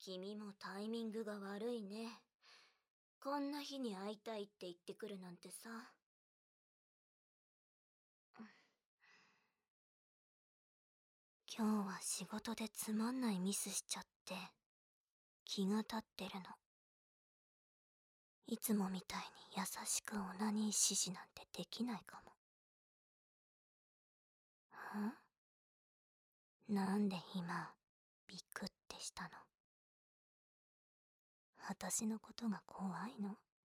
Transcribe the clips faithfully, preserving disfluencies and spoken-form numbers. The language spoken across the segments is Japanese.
君もタイミングが悪いね。こんな日に会いたいって言ってくるなんてさ。今日は仕事でつまんないミスしちゃって気が立ってるの。いつもみたいに優しくオナニー指示なんてできないかも。ん？なんで今ビクってしたの？私のことが怖いの？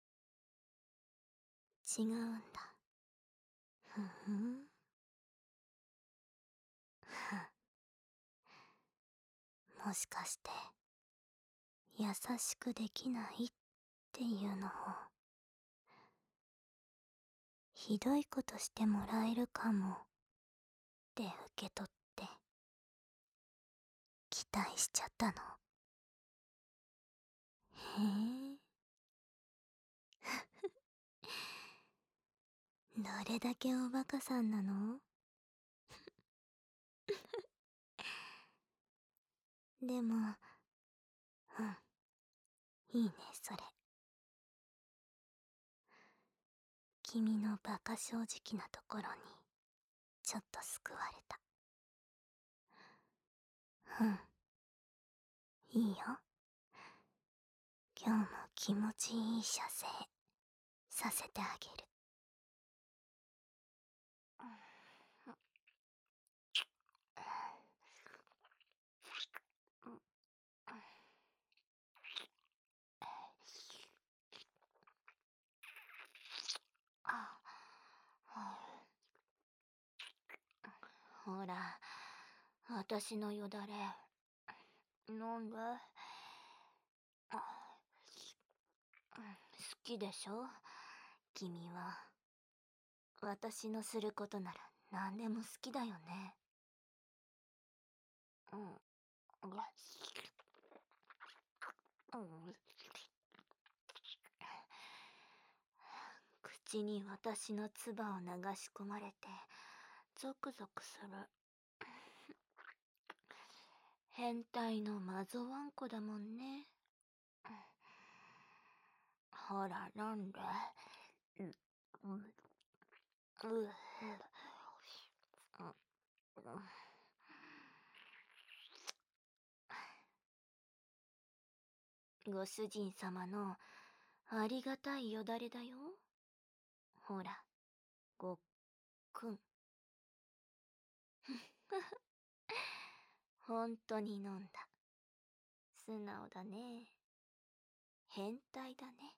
違うんだ。ふふん。もしかして優しくできないっていうのをひどいことしてもらえるかもって受け取って期待しちゃったの？へえ。どれだけおバカさんなの？でも、うん、いいねそれ。君のバカ正直なところにちょっと救われた。うん、いいよ。今日も気持ちいい射精させてあげる。ほら、私のよだれ飲んで。好きでしょ君は。私のすることなら何でも好きだよね。うん。うん。口に私の唾を流し込まれてゾクゾクする。変態のマゾワンコだもんね。ほら飲んで。う、う、う、ご主人様のありがたいよだれだよ。ほら、ごっくん。ほんとに飲んだ。素直だね。変態だね。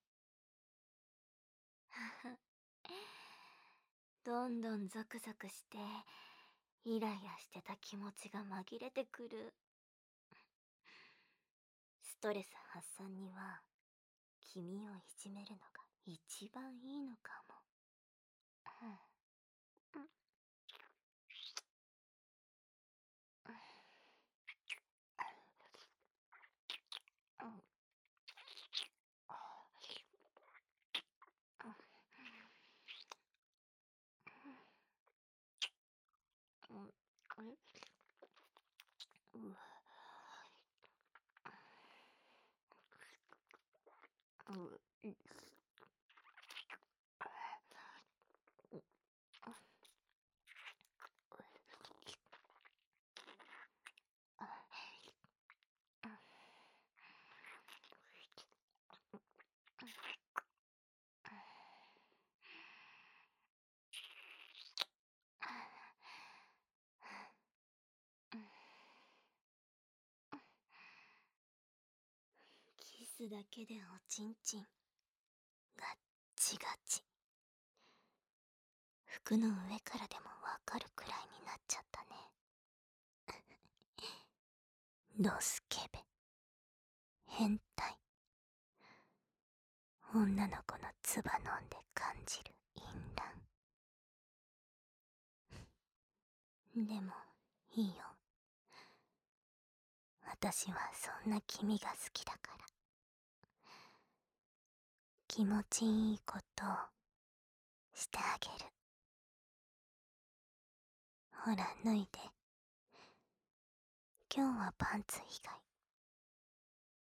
どんどんゾクゾクしてイライラしてた気持ちが紛れてくる。ストレス発散には君をいじめるのが一番いいのかも。キスだけでおちんちんガッチガチ。服の上からでもわかるくらいになっちゃったね。ドスケベ変態。女の子の唾飲んで感じる淫乱。でもいいよ。私はそんな君が好きだから。気持ちいいことをしてあげる。ほら脱いで。今日はパンツ以外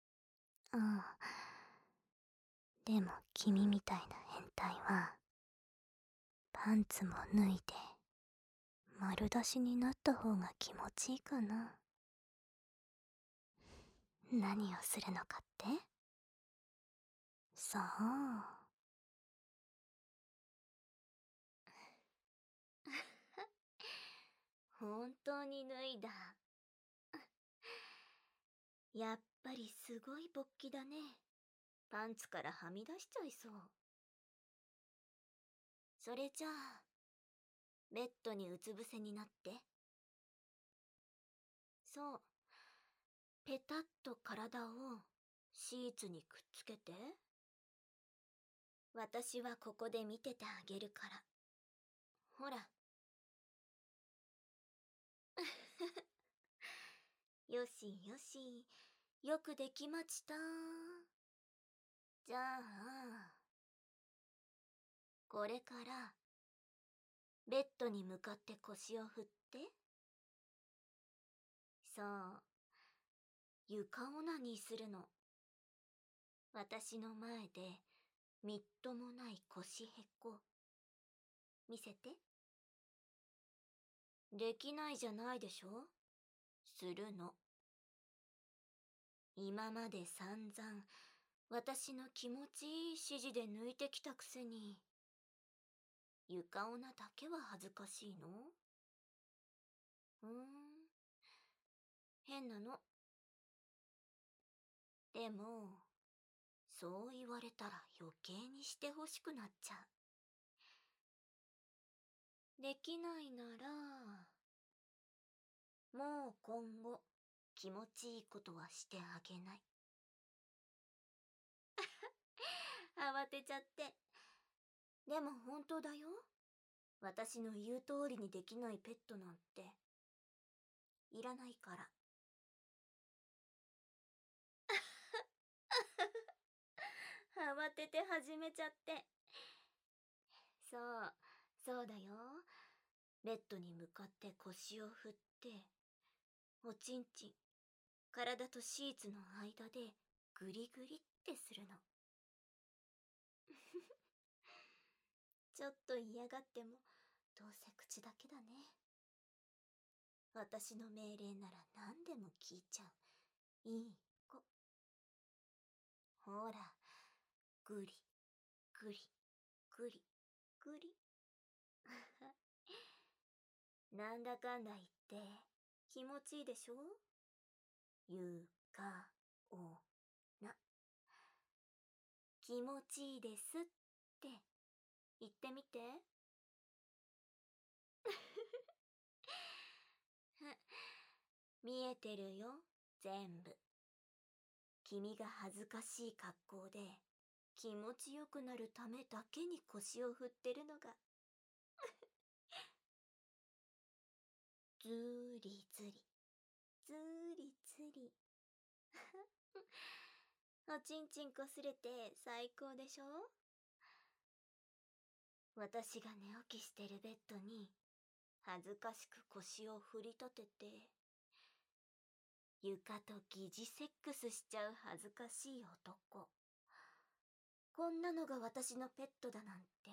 ああ。でも君みたいな変態は、パンツも脱いで、丸出しになった方が気持ちいいかな。何をするのかって？さあ。本当に脱いだ。やっぱりすごい勃起だね。パンツからはみ出しちゃいそう。それじゃあ、ベッドにうつ伏せになって。そう。ペタッと体をシーツにくっつけて。私はここで見ててあげるから。ほら。よしよし。よくできました。じゃあ、これから、ベッドに向かって腰を振って。そう。床オナニーするの。私の前で、みっともない腰へこ。見せて。できないじゃないでしょ？するの。今まで散々、私の気持ちいい指示で抜いてきたくせに、床オナだけは恥ずかしいの？ふーん。変なの。でも、そう言われたら余計にしてほしくなっちゃう。できないなら、もう今後、気持ちいいことはしてあげない。慌てちゃって。でも本当だよ。私の言う通りにできないペットなんて、いらないから。慌てて始めちゃって。そう、そうだよ。ベッドに向かって腰を振って、おちんちん、体とシーツの間でグリグリってするの。ちょっと嫌がっても、どうせ口だけだね。私の命令なら何でも聞いちゃう。いい子。ほら、グリ、グリ、グリ、グリ。なんだかんだ言って、気持ちいいでしょ？ゆかおな。気持ちいいですって言ってみて。見えてるよ、全部。君が恥ずかしい格好で気持ちよくなるためだけに腰を振ってるのが。ずーりずり、ずーりずり。おちんちんこすれて最高でしょ？私が寝起きしてるベッドに恥ずかしく腰を振り立てて、床と疑似セックスしちゃう恥ずかしい男。こんなのが私のペットだなんて。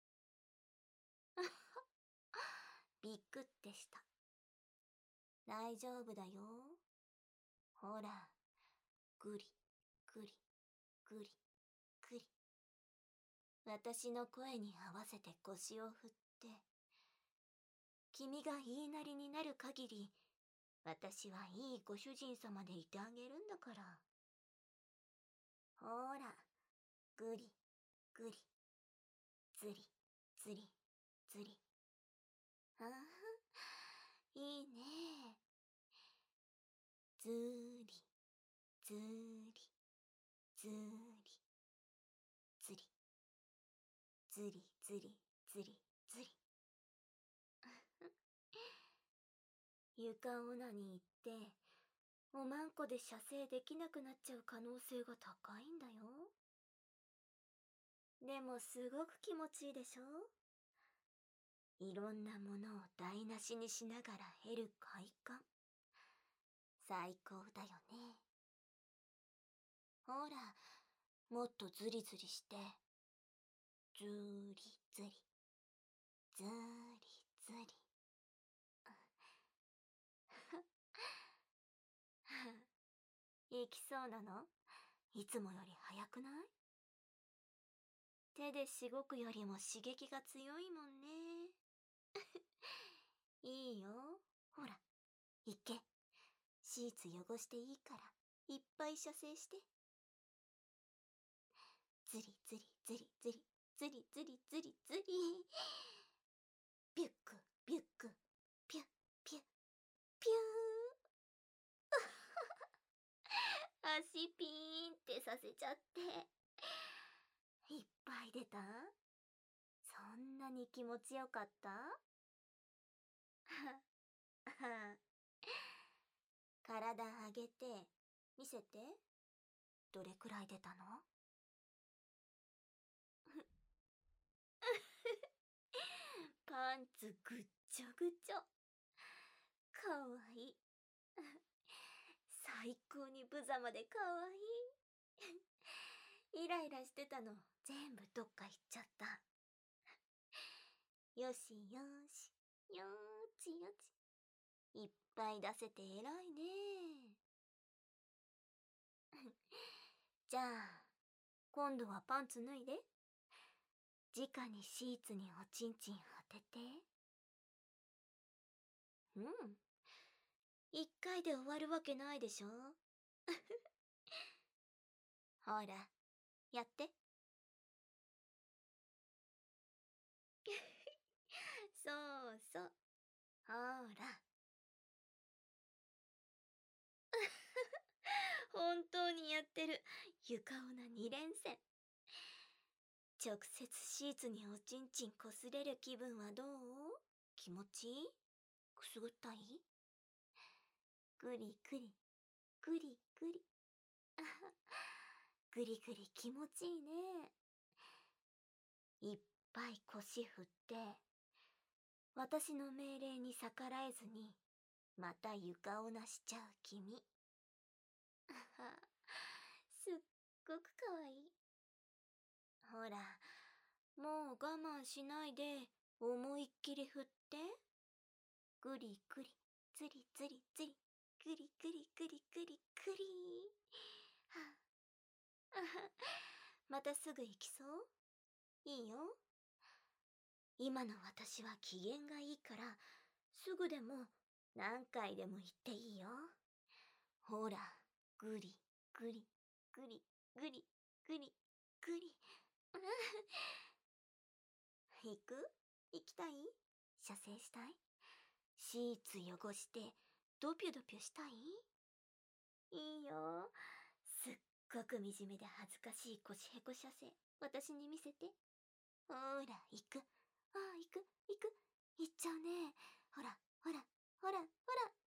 びっくってした。大丈夫だよ。ほら、ぐり、ぐり、ぐり、ぐり。私の声に合わせて腰を振って、君が言いなりになる限り、私はいいご主人様でいてあげるんだから。ほら、ぐり、ぐり、ずり、ずり、ずり。ああ、いいね。ずーり、ずーり、ずーり、ずり、ずり、ずり、ずり、ずり。床オナニーって、おまんこで射精できなくなっちゃう可能性が高いんだよ。でもすごく気持ちいいでしょ？いろんなものを台無しにしながら得る快感。最高だよね。 ほら、もっとズリズリして。ずーりずり。ずーりずり。行きそうなの？いつもより早くない？手でしごくよりも刺激が強いもんね。いいよ。ほら、行け。シーツ汚していいから、いっぱい射精して。ズリズリズリズリ、ズリズリズリズリ。ビュック、ビュック、ピュッ、ピュッ、ピュー。足ピーンってさせちゃって。いっぱい出た？そんなに気持ちよかった？体上げて、見せて。どれくらい出たの？パンツぐっちょぐちょ。かわいい。最高に無様でかわいい。イライラしてたの全部どっか行っちゃった。よしよし、よーちよち。いっぱい出せて偉いね。じゃあ、今度はパンツ脱いで。直にシーツにおちんちん当てて。うん。一回で終わるわけないでしょ。ほら、やって。そうそう。ほら。本当にやってる。床オナ二連戦。直接シーツにおちんちんこすれる気分はどう？気持ちいい？くすぐったい？ぐりぐり、ぐりぐり。あは、ぐりぐり気持ちいいね。いっぱい腰振って、私の命令に逆らえずに、また床オナしちゃう君。あは、すっごくかわいい。ほら、もう我慢しないで、思いっきり振って。ぐりぐり、ずりずりずり、ぐりぐりぐりぐりぐり。はあ、あは、またすぐ行きそう？いいよ。今の私は機嫌がいいから、すぐでも何回でも言っていいよ。ほら、ぐりぐりぐりぐりぐりぐり。行く？行きたい？射精したい？シーツ汚してドピュドピュしたい？いいよ。すっごく惨めで恥ずかしい腰へこ射精、私に見せて。ほら、行く。ああ、行く、行く。行っちゃうね。ほら、ほら、ほら、ほら。